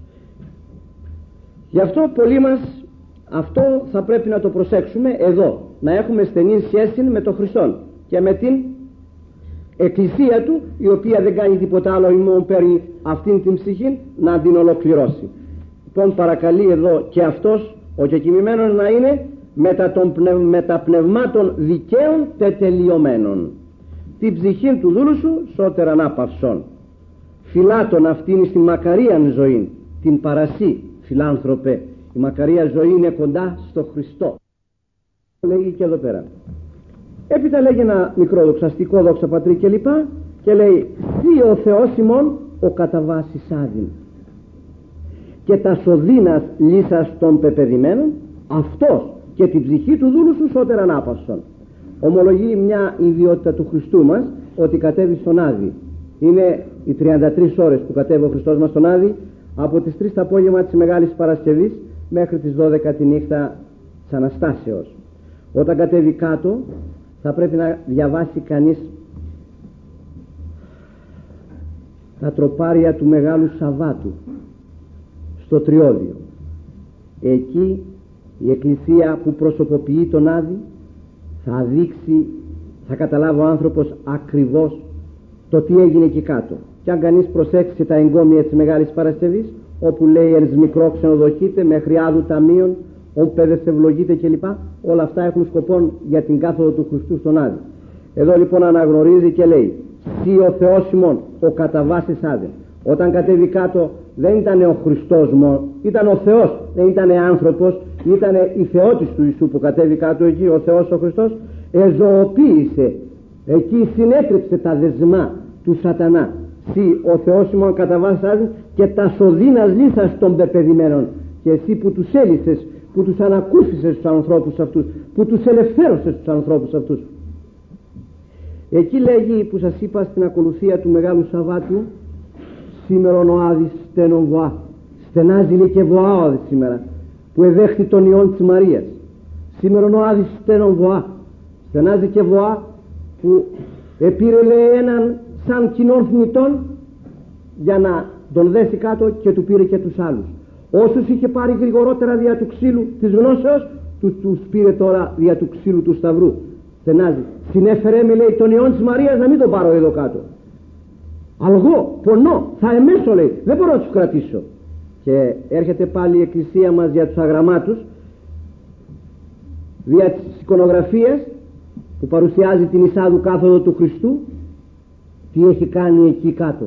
Γι' αυτό πολλοί μας αυτό θα πρέπει να το προσέξουμε εδώ, να έχουμε στενή σχέση με τον Χριστό και με την Εκκλησία του, η οποία δεν κάνει τίποτα άλλο, μόνο παίρνει αυτήν την ψυχή να την ολοκληρώσει. Λοιπόν, παρακαλεί εδώ και αυτός ο κεκοιμημένος να είναι μετά πνευμάτων δικαίων τετελειωμένων. Την ψυχή του δούλου σου σώτερα ανάπαυσον. Φιλάτων αυτήν στην μακαρίαν ζωή, την παρασύ φιλάνθρωπε. Η μακαρία ζωή είναι κοντά στο Χριστό. λέγει και εδώ πέρα. Έπειτα λέγει ένα μικρό δοξαστικό δόξα πατρί και λοιπά, και λέει «Σύ ο Θεός ημών ο κατά βάσης άδειν και τα σωδίνας λύσας των πεπεδημένων, αυτός και την ψυχή του δούλου σου σώτερα ανάπαυσον». Ομολογεί μια ιδιότητα του Χριστού μας, ότι κατέβει στον Άδη. Είναι οι 33 ώρες που κατέβει ο Χριστός μας στον Άδη, από τις 3 το απόγευμα της Μεγάλης Παρασκευής μέχρι τις 12 τη νύχτα της Αναστάσεως. Όταν κατέβει κάτω θα πρέπει να διαβάσει κανείς τα τροπάρια του Μεγάλου Σαββάτου στο Τριώδιο. Εκεί η Εκκλησία που προσωποποιεί τον Άδη θα δείξει, θα καταλάβει ο άνθρωπος ακριβώς το τι έγινε εκεί κάτω. Και αν κανείς προσέξει τα εγκόμια της Μεγάλης Παρασκευής, όπου λέει «Ενς μικρό ξενοδοχείτε μέχρι άδου ταμείων, όπου παιδες ευλογείτε» κλπ. Όλα αυτά έχουν σκοπό για την κάθοδο του Χριστού στον Άδη. Εδώ λοιπόν αναγνωρίζει και λέει «Σύ ο Θεός ημών ο κατά βάσης άδε». Όταν κατέβει κάτω δεν ήταν ο Χριστός μόνο, ήταν ο Θεός, δεν ήταν άνθρωπος, ήταν η θεότης του Ιησού που κατέβει κάτω εκεί. Ο Θεός ο Χριστός εζωοποίησε, εκεί συνέτρεψε τα δεσμά του σατανά. Σύ ο Θεός ημών κατά βάσης άδε και τα σωδίνας λύσας των πεπεδημένων. Και εσύ που τους έλυσες, που τους ανακούφισες τους ανθρώπους αυτούς, που τους ελευθέρωσες τους ανθρώπους αυτούς. Εκεί λέγει που σας είπα στην ακολουθία του Μεγάλου Σαββάτου, σήμερον ο Άδης στένον βοά. Στενάζει λέει και βοά ο Άδης σήμερα, που εδέχθη τον Υιόν της Μαρίας. Σήμερον ο Άδης στένον βοά. Στενάζει και βοά, που επήρε λέει έναν σαν κοινών θνητών για να τον δέσει κάτω, και του πήρε και τους άλλους. Όσους είχε πάρει γρηγορότερα δια του ξύλου της γνώσεως, τους πήρε τώρα δια του ξύλου του Σταυρού. Στενάζει. Συνέφερε με λέει τον Υιόν της Μαρίας να μην τον πάρω εδώ κάτω. Αλγό, πονώ, θα εμέσω λέει, δεν μπορώ να τους κρατήσω. Και έρχεται πάλι η Εκκλησία μας για τους αγραμμάτους, δια της εικονογραφίας που παρουσιάζει την εισάδου κάθοδο του Χριστού. Τι έχει κάνει εκεί κάτω?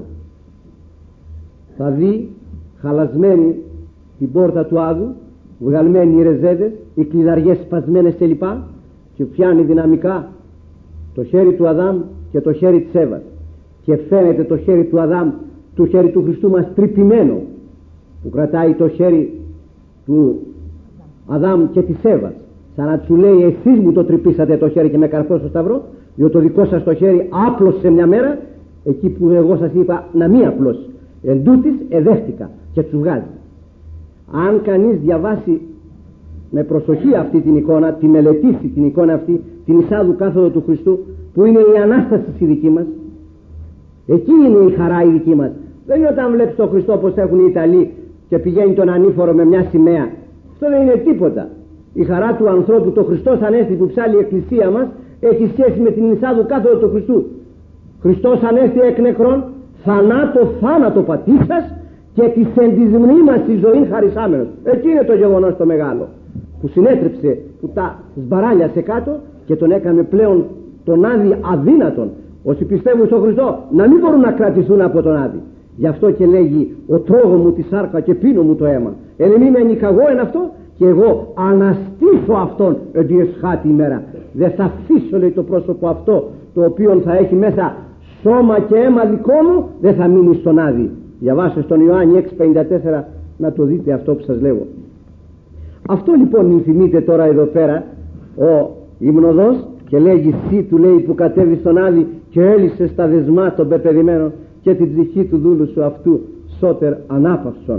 Θα δει χαλασμένη την πόρτα του Άδου, βγαλμένοι οι ρεζέδες, οι κλειδαριές σπασμένες κλπ. Και πιάνει δυναμικά το χέρι του Αδάμ και το χέρι της Εύας, και φαίνεται το χέρι του Αδάμ, το χέρι του Χριστού μας τρυπημένο, που κρατάει το χέρι του Αδάμ και της Εύας, σαν να του λέει εσείς μου το τρυπήσατε το χέρι και με καρφό στο σταυρό, διότι το δικό σας το χέρι άπλωσε μια μέρα εκεί που εγώ σας είπα να μην απλώσει. Εν τούτης εδέχτηκα, και τους βγάζει. Αν κανείς διαβάσει με προσοχή αυτή την εικόνα, τη μελετήσει την εικόνα αυτή, την εισάδου κάθοδο του Χριστού, που είναι η Ανάσταση η δική μας, εκεί είναι η χαρά η δική μας. Δεν είναι όταν βλέπεις τον Χριστό πως έχουν οι Ιταλοί και πηγαίνει τον ανήφορο με μια σημαία. Αυτό δεν είναι τίποτα. Η χαρά του ανθρώπου, το Χριστός Ανέστη που ψάλλει η Εκκλησία μας, έχει σχέση με την εισάδου κάθοδο του Χριστού. Χριστός Ανέστη εκ νεκρών, θανάτω θάνατο πατήσας και της εν της μνήμας τη ζωήν χαρισάμενος. Εκεί είναι το γεγονός το μεγάλο, που συνέτρεψε, που τα σμπαράλιασε κάτω και τον έκανε πλέον τον Άδη αδύνατον. Όσοι πιστεύουν στον Χριστό να μην μπορούν να κρατηθούν από τον Άδη. Γι' αυτό και λέγει ο τρώγω μου τη σάρκα και πίνω μου το αίμα. Μη με νικαγώ εν αυτό, και εγώ αναστήσω αυτόν εν τη εσχάτη ημέρα. Δεν θα αφήσω λέει το πρόσωπο αυτό, το οποίο θα έχει μέσα σώμα και αίμα δικό μου, δεν θα μείνει στον Άδη. Διαβάστε στον Ιωάννη 6:54 να το δείτε αυτό που σας λέω. Αυτό λοιπόν ενθυμείται τώρα εδώ πέρα ο υμνοδός, και λέγει «Σύ» του λέει που κατέβει στον Άδη και έλυσε στα δεσμά των πεπεδημένων και την ψυχή του δούλου σου αυτού σώτερ ανάπαυσον.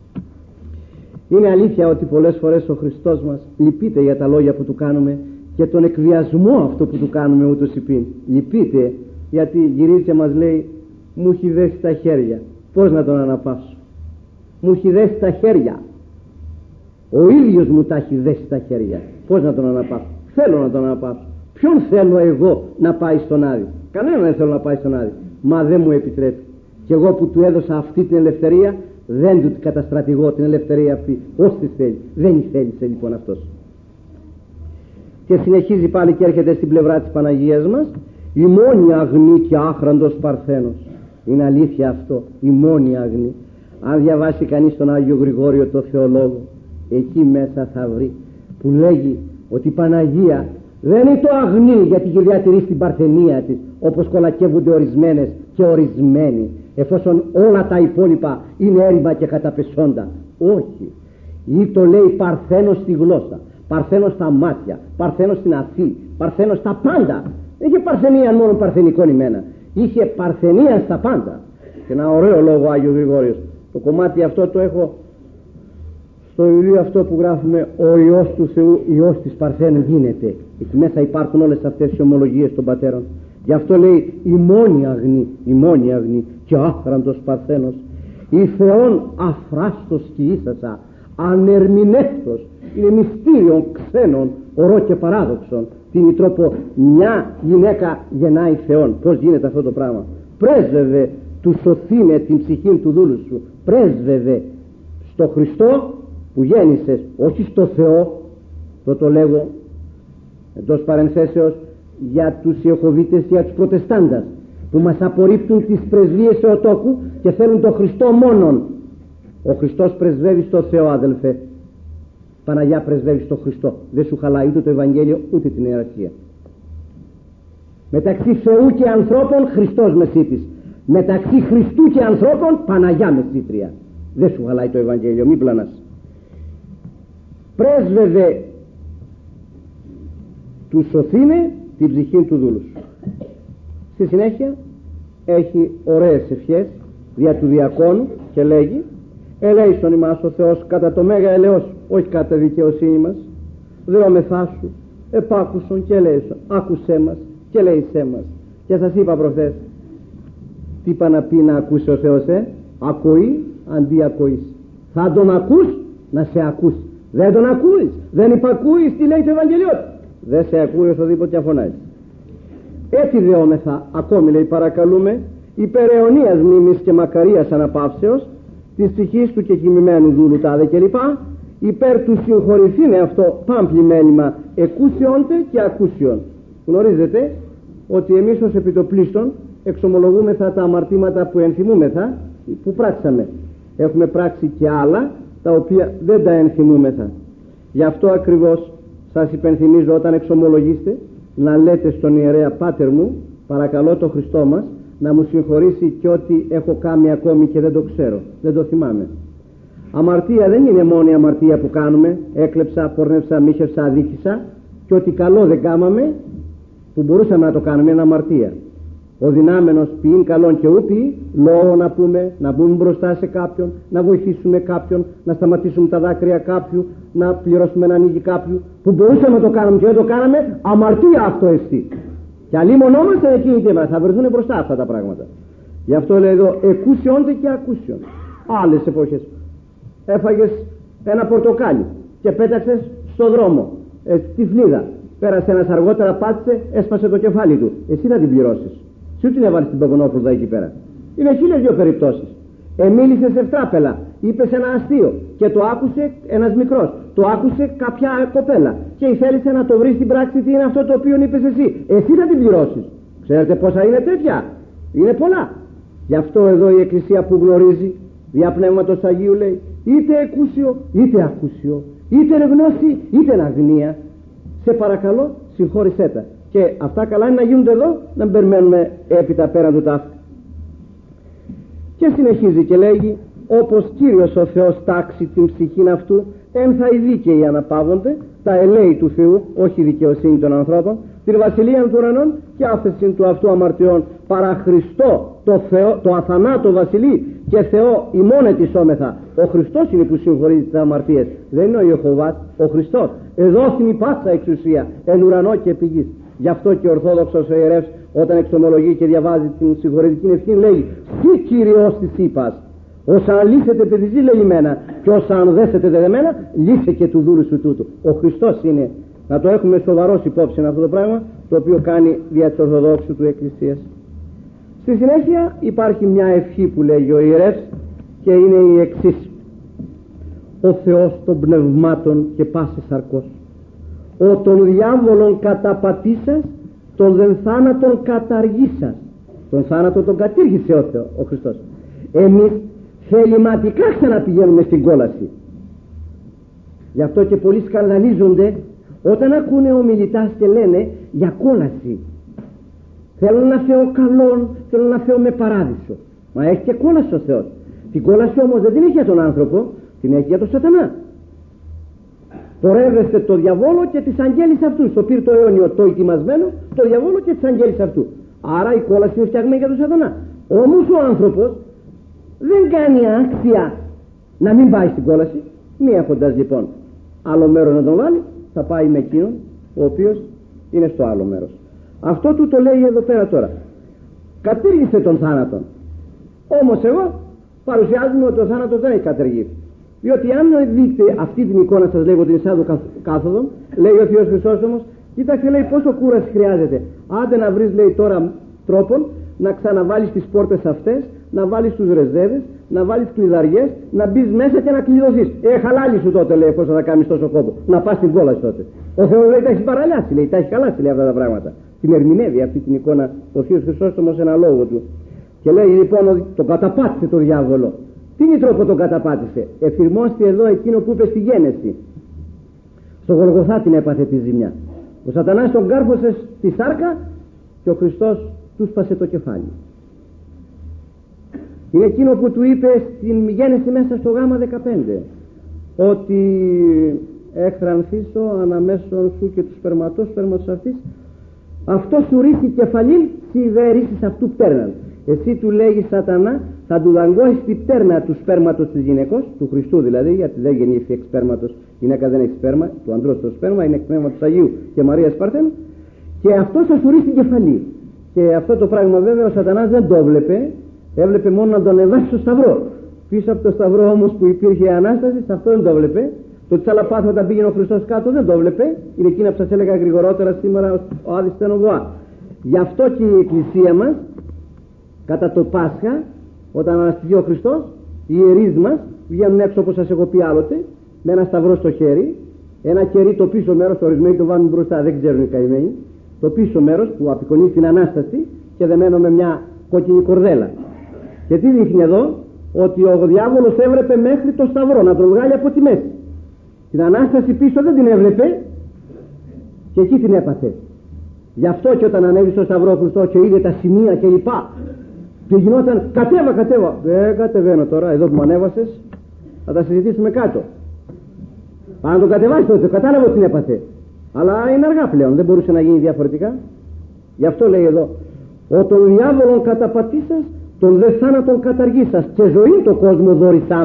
Είναι αλήθεια ότι πολλές φορές ο Χριστός μας λυπείται για τα λόγια που του κάνουμε και τον εκβιασμό αυτό που του κάνουμε ούτως υπήν. Λυπείται γιατί γυρίζει και μας λέει «Μου έχει δέσει τα χέρια, πώς να τον αναπαύσω? Μου έχει δέσει τα χέρια, ο ίδιος μου τα έχει δέσει τα χέρια, πώς να τον αναπαύσω? Θέλω να τον αναπαύσω. Ποιον θέλω εγώ να πάει στον Άδη? Κανέναν δεν θέλω να πάει στον Άδη, μα δεν μου επιτρέπει. Και εγώ που του έδωσα αυτή την ελευθερία, δεν του καταστρατηγώ την ελευθερία αυτή. Όσοι θέλει, δεν θέλησε λοιπόν αυτός. Και συνεχίζει πάλι και έρχεται στην πλευρά της Παναγίας μας, η μόνη αγνή και άχραντος Παρθένος. Είναι αλήθεια αυτό, η μόνη αγνή. Αν διαβάσει κανείς τον Άγιο Γρηγόριο το Θεολόγο, εκεί μέσα θα βρει που λέγει ότι η Παναγία δεν είναι το αγνή γιατί και διατηρεί στην παρθενία της όπως κολακεύονται ορισμένες και ορισμένοι, εφόσον όλα τα υπόλοιπα είναι έρημα και καταπεσόντα. Όχι, ή το λέει παρθένος στη γλώσσα, παρθένος στα μάτια, παρθένος στην αφή, παρθένος στα πάντα. Δεν είχε παρθενία μόνο παρθενικών ημένα, είχε παρθενία στα πάντα. Και ένα ωραίο λόγο Άγιος Γρηγόριος, το κομμάτι αυτό το έχω στο βιβλίο αυτό που γράφουμε «Ο Υιός του Θεού, Υιός της Παρθένου γίνεται». Εκεί μέσα υπάρχουν όλες αυτές οι ομολογίες των πατέρων. Γι' αυτό λέει η μόνη αγνή και άχραντος Παρθένος, η Θεόν αφράστος και ίσασα, ανερμηνεύτος, είναι μυστήριον ξένων, ορό και παράδοξον. Τι είναι τρόπο μια γυναίκα γεννάει Θεόν? Πώς γίνεται αυτό το πράγμα? Πρέσβευε του σωθήνε την ψυχή του δούλου σου, πρέσβευε στο Χριστό που γέννησες, όχι στο Θεό. Το λέγω εντός παρενθέσεως για τους Ιεχωβίτες και για τους Προτεστάντας που μας απορρίπτουν τις πρεσβείες Θεοτόκου και θέλουν τον Χριστό μόνον. Ο Χριστός πρεσβεύει στο Θεό, αδελφέ. Παναγιά πρεσβεύει στο Χριστό. Δεν σου χαλάει ούτε το Ευαγγέλιο ούτε την ιεραρχία. Μεταξύ Θεού και ανθρώπων Χριστός μεσίτης, μεταξύ Χριστού και ανθρώπων Παναγιά μεσίτρια. Δεν σου χαλάει το Ευαγγέλιο, μην πλανάς. Πρέσβευε του σωθήνε την ψυχή του δούλου σου. Στη συνέχεια έχει ωραίες ευχές δια του διακόνου και λέγει «Ελέησον ημάς ο Θεός κατά το μέγα ελεός, όχι κατά δικαιοσύνη μας, δεόμεθά σου, επάκουσον και ελέησον, άκουσέ μας και ελέησέ μας». Και σας είπα προχθές τι είπα να πει να ακούσει ο Θεός, ακούει αντί ακούεις. Θα τον ακούς να σε ακούσει. Δεν τον ακούεις, δεν υπακούεις τι λέει το Ευαγγελιό του, δεν σε ακούει οσοδήποτε αφωνάζει. Έτσι δεόμεθα ακόμη, λέει, παρακαλούμε υπέρ αιωνίας μνήμης και μακαρίας αναπαύσεως της ψυχής του και κοιμημένου δούλου τάδε κλπ, υπέρ του συγχωρηθήνε αυτό πάμπλη μέλημα εκούσιοντε και ακούσιον. Γνωρίζετε ότι εμείς ως επιτοπλίστων εξομολογούμεθα τα αμαρτήματα που ενθυμούμεθα, που πράξαμε. Έχουμε πράξει και άλλα τα οποία δεν τα ενθυμούμεθα. Γι' αυτό ακριβώς σας υπενθυμίζω όταν εξομολογείστε να λέτε στον ιερέα Πάτερ μου, παρακαλώ το Χριστό μας να μου συγχωρήσει και ό,τι έχω κάνει ακόμη και δεν το ξέρω, δεν το θυμάμαι. Αμαρτία δεν είναι μόνο η αμαρτία που κάνουμε, έκλεψα, πορνεύσα, μίσευσα, αδίκησα, και ό,τι καλό δεν κάμαμε που μπορούσαμε να το κάνουμε είναι αμαρτία. Ο δυνάμενος ποιήν καλόν και ούπιοι, λόγο να πούμε, να μπούμε μπροστά σε κάποιον, να βοηθήσουμε κάποιον, να σταματήσουμε τα δάκρυα κάποιου, να πληρώσουμε ένα ανοίγει κάποιου, που μπορούσαμε να το κάνουμε και δεν το κάναμε, αμαρτία αυτό εστί. Και αλλήμονόμαστε εκείνη την ημέρα, θα βρεθούν μπροστά αυτά τα πράγματα. Γι' αυτό λέει εδώ εκούσιοντε και ακούσιον. Άλλες εποχές έφαγες ένα πορτοκάλι και πέταξες στο δρόμο, στη φλίδα. Πέρασε ένας αργότερα, πάτησε, έσπασε το κεφάλι του. Εσύ θα την πληρώσεις. Σου την έβαλες την παγωνόφρουδα εκεί πέρα. Είναι 1002 περιπτώσεις. Μίλησε σε ευτράπελα, είπε ένα αστείο και το άκουσε ένας μικρός, το άκουσε κάποια κοπέλα και θέλησε να το βρει στην πράξη τι είναι αυτό το οποίο είπες εσύ. Εσύ θα την πληρώσεις. Ξέρετε πόσα είναι τέτοια? Είναι πολλά. Γι' αυτό εδώ η Εκκλησία που γνωρίζει δια Πνεύματος Αγίου λέει είτε εκούσιο είτε ακούσιο, είτε γνώση είτε αγνία, σε παρακαλώ συγχώρησέ τα. Και αυτά καλά είναι να γίνονται εδώ, να περιμένουμε έπειτα πέραν του τάφου. Και συνεχίζει και λέγει όπως Κύριος ο Θεός τάξει την ψυχήν αυτού, εν θα οι δίκαιοι αναπαύονται, τα ελέη του Θεού, όχι η δικαιοσύνη των ανθρώπων, την βασιλεία των ουρανών και άφεση του αυτού αμαρτιών παρά Χριστό το Θεό, το αθανάτο βασιλεί και Θεό ημών ετισόμεθα. Ο Χριστός είναι που συγχωρεί τις αμαρτίες, δεν είναι ο Ιεχωβάς, ο Χριστός. Εδώθην η πάσα εξουσία εν ουρανό και επί γης. Γι' αυτό και ο Ορθόδοξος ο ιερεύς όταν εξομολογεί και διαβάζει την συγχωρητική ευχή λέει «Συ Κύριος της είπας, όσαν λύσετε παιδί λελειμμένα και όσαν δέσετε δεδεμένα, λύσε και του δούλου σου τούτου». Ο Χριστός είναι. Να το έχουμε σοβαρός υπόψη αυτό το πράγμα, το οποίο κάνει δια της Ορθοδόξου του Εκκλησίας. Στη συνέχεια υπάρχει μια ευχή που λέγει ο ιερεύς και είναι η εξής: «Ο Θεός των πνευμάτων και πάσης σαρκός, ο των διάβολων καταπατήσας, τον δεν θάνατον καταργήσας». Τον θάνατο τον κατήργησε ο Χριστός. Εμείς θεληματικά ξαναπηγαίνουμε στην κόλαση. Γι' αυτό και πολλοί σκανδαλίζονται Όταν ακούνε ομιλητάς και λένε για κόλαση, θέλουν ένα Θεό καλόν, θέλουν ένα Θεό με παράδεισο. Μα έχει και κόλαση ο Θεός. Την κόλαση όμως δεν την έχει για τον άνθρωπο, την έχει για τον σατανά. Πορεύεστε το διαβόλο και τις αγγέλης αυτού. Το πήρε το αιώνιο το ετοιμασμένο, το διαβόλο και τις αγγέλης αυτού. Άρα η κόλαση είναι φτιαγμένη για τον σατανά. Όμως ο άνθρωπος δεν κάνει άξια να μην πάει στην κόλαση. Μη έχοντας λοιπόν άλλο μέρος να τον βάλει, θα πάει με εκείνον ο οποίος είναι στο άλλο μέρος. Αυτό του το λέει εδώ πέρα τώρα. Κατήργησε τον θάνατον. Όμως εγώ παρουσιάζουμε ότι ο θάνατος δεν έχει κατεργήσει. Διότι αν δείτε αυτή την εικόνα, σας λέγω την εισάδου κάθοδο, λέει ο Θείος Χρυσόστομος, κοίταξε, λέει, πόσο κούραση χρειάζεται. Άντε να βρεις, λέει, τώρα τρόπον να ξαναβάλεις τις πόρτες αυτές, να βάλεις τους ρεζέδες, να βάλεις κλειδαριές, να μπεις μέσα και να κλειδωθείς. Χαλάλι σου τότε, λέει, εφόσον θα κάνεις τόσο κόπο. Να πας στην κόλαση τότε. Ο Θεός, λέει, τα έχει παραλιάσει, λέει, τα έχει χαλάσει, λέει, αυτά τα πράγματα. Την ερμηνεύει αυτή την εικόνα ο Θείος Χρυσόστομος ένα λόγο του. Και λέει λοιπόν ότι τον καταπάτησε το διάβολο. Τι τρόπο τον καταπάτησε? Εφηρμόστη εδώ εκείνο που είπε στη Γένεση. Στο Γολγοθά την έπαθε τη ζημιά. Ο σατανάς τον κάρφωσε στη σάρκα και ο Χριστός του σπάσε το κεφάλι. Είναι εκείνο που του είπε στην Γένεση μέσα στο Γ 15, ότι έχθρανθήσω αναμέσων σου και του σπέρματος αυτής, αυτό σου ρίχνει κεφαλήν, τι δε ρίσεις αυτού πτέρναν. Εσύ του λέγεις σατανά, θα του δαγκώσεις την πτέρνα του σπέρματος της γυναικός, του Χριστού δηλαδή, γιατί δεν γεννήθηκε εξ σπέρματος, γυναίκα δεν έχει σπέρμα, του ανδρός το σπέρμα είναι εκ πνεύματος Αγίου και Μαρίας Παρθένου, και αυτό θα σου ρίξει την κεφαλή. Και αυτό το πράγμα βέβαια ο σατανάς δεν το έβλεπε, έβλεπε μόνο να τον ανεβάσει στο σταυρό. Πίσω από το σταυρό όμως που υπήρχε Ανάσταση, αυτό δεν το έβλεπε. Το τι άλλα πάθη όταν πήγαινε ο Χριστός κάτω δεν το έβλεπε. Είναι εκείνα που σας έλεγα γρηγορότερα σήμερα ο Άδης Στενοβοά. Γι' αυτό και η Εκκλησία μας, κατά το Πάσχα, όταν αναστηθεί ο Χριστός, οι ιερείς μας βγαίνουν έξω, όπως σας έχω πει άλλοτε, με ένα σταυρό στο χέρι, ένα κερί το πίσω μέρος, ορισμένοι το βάλουν μπροστά, δεν ξέρουν οι καημένοι, το πίσω μέρος που απεικονίζει την Ανάσταση και δεμένο με μια κόκκινη κορδέλα. Και τι δείχνει εδώ? Ότι ο διάβολος έβλεπε μέχρι το σταυρό να τον βγάλει από τη μέση. Την Ανάσταση πίσω δεν την έβλεπε και εκεί την έπαθε. Γι' αυτό και όταν ανέβη στο σταυρό Χριστό και είδε τα σημεία και λοιπά, και γινόταν κατέβα. Δεν κατεβαίνω τώρα, εδώ που μου ανέβασες, θα τα συζητήσουμε κάτω. Πάμε να τον κατεβάσει τότε, κατάλαβε ότι την έπαθε. Αλλά είναι αργά πλέον, δεν μπορούσε να γίνει διαφορετικά. Γι' αυτό λέει εδώ, ο τον διάβολον καταπατήσας, τον δε θάνατον καταργήσας, και ζωή το κόσμο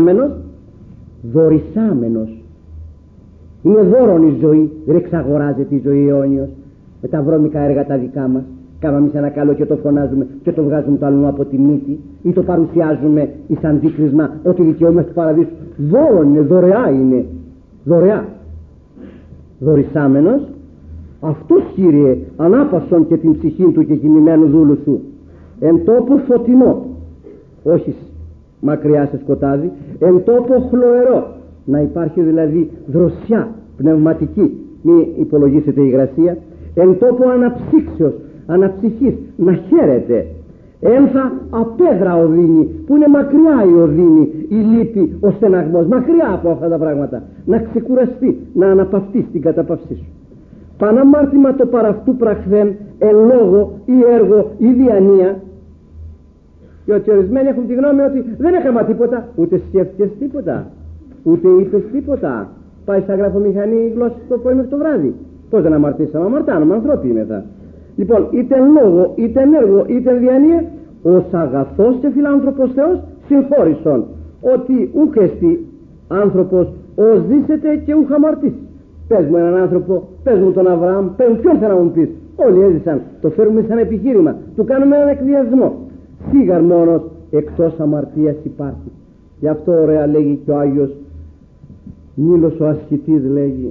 δωρησάμενος. Είναι δώρον η ζωή, δεν εξαγοράζεται η ζωή αιώνιος με τα βρώμικα έργα τα δικά μας. Κάναμε εμείς ένα καλό και το φωνάζουμε και το βγάζουμε το άλλο από τη μύτη, ή το παρουσιάζουμε εις αντίκρισμα ότι δικαιούμαστε του παραδείσου. Δώρον είναι, δωρεά είναι, δωρεά. Δωρησάμενος, αυτός, Κύριε, ανάπαυσον και την ψυχή του και κοιμημένου δούλου σου, εν τόπο φωτεινό, όχι μακριά σε σκοτάδι, εν τόπο χλωερό, να υπάρχει δηλαδή δροσιά πνευματική, μη υπολογίσετε υγρασία, εν τόπο αναψυχής, να χαίρεται, ένθα απέδρα οδύνη, που είναι μακριά η οδύνη, η λύπη, ο στεναγμός, μακριά από αυτά τα πράγματα, να ξεκουραστεί, να αναπαυτεί στην καταπαυσή σου. Παναμάρτημα το παραυτού πραχθέν, εν λόγω ή έργο ή διανία. Και ορισμένοι έχουν τη γνώμη ότι δεν έκανα τίποτα, ούτε σκέφτηκες τίποτα, ούτε είπες τίποτα. Πάει στα γραφομηχανή η γλώσσα το πρωί μέχρι το βράδυ. Πώς δεν αμαρτήσαμε? Αμαρτάνουμε, ανθρώποι μετά. Λοιπόν, είτε λόγο, είτε έργο, είτε διανία, ως αγαθός και φιλάνθρωπος Θεός συγχώρησον, ότι ούχ εστι άνθρωπος ως ζήσετε και ούχ αμαρτήσει. Πες μου έναν άνθρωπο, πες μου τον Αβραάμ, πες μου ποιον θα να μου πεις. Όλοι έζησαν, το φέρουμε σαν επιχείρημα, του κάνουμε έναν εκβιασμό. Σίγαρ μόνος εκτός αμαρτίας υπάρχει. Γι' αυτό ωραία λέγει και ο Άγιος Νίλος ο Ασκητής, λέγει,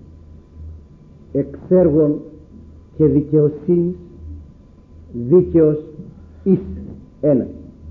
εξέργων και δικαιοσύνης δίκαιος εις ένα,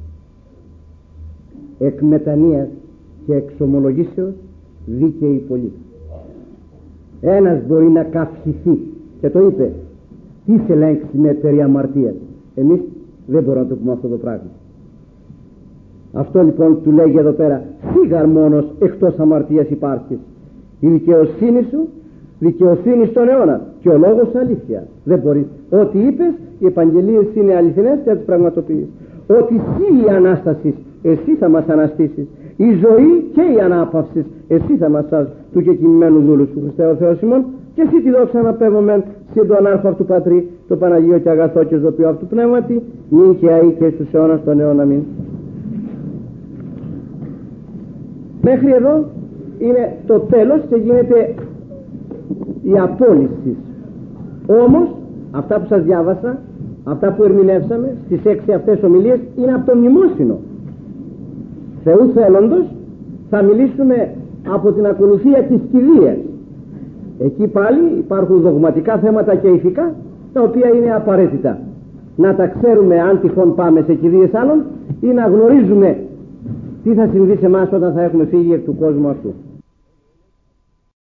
εκ μετανοίας και εξομολογήσεως δίκαιοι πολύ. Ένας μπορεί να καυχηθεί και το είπε, τι σε ελέγξει με περί αμαρτίας. Εμείς δεν μπορούμε να το πούμε αυτό το πράγμα. Αυτό λοιπόν του λέγει εδώ πέρα, σίγαρ μόνος εκτός αμαρτίας υπάρχει. Η δικαιοσύνη σου δικαιοσύνη στον αιώνα και ο λόγος αλήθεια. Δεν μπορεί. Ό,τι είπες, οι επαγγελίες είναι αληθινές και θα τις πραγματοποιείς. Ότι εσύ η Ανάσταση, εσύ θα μας αναστήσεις. Η ζωή και η ανάπαυση, εσύ θα μας σώσεις του κεκοιμημένου δούλου σου, Χριστέ ο Θεός ημών, και εσύ τη δόξα να πέβομεν συν τον άρχο αυτού Πατρί, το Παναγίο και αγαθό και ζωπιό αυτού Πνεύματι, νυν και αεί και στους αιώνας των αιών. Αμήν. Μέχρι εδώ είναι το τέλος και γίνεται η απόλυση. Όμως αυτά που σας διάβασα, αυτά που ερμηνεύσαμε στις 6 αυτές ομιλίες είναι από το μνημόσυνο. Θεού θέλοντος θα μιλήσουμε από την ακολουθία της κηδείας. Εκεί πάλι υπάρχουν δογματικά θέματα και ηθικά, τα οποία είναι απαραίτητα να τα ξέρουμε αν τυχόν πάμε σε κηδείες άλλων, ή να γνωρίζουμε τι θα συμβεί σε εμάς όταν θα έχουμε φύγει εκ του κόσμου αυτού.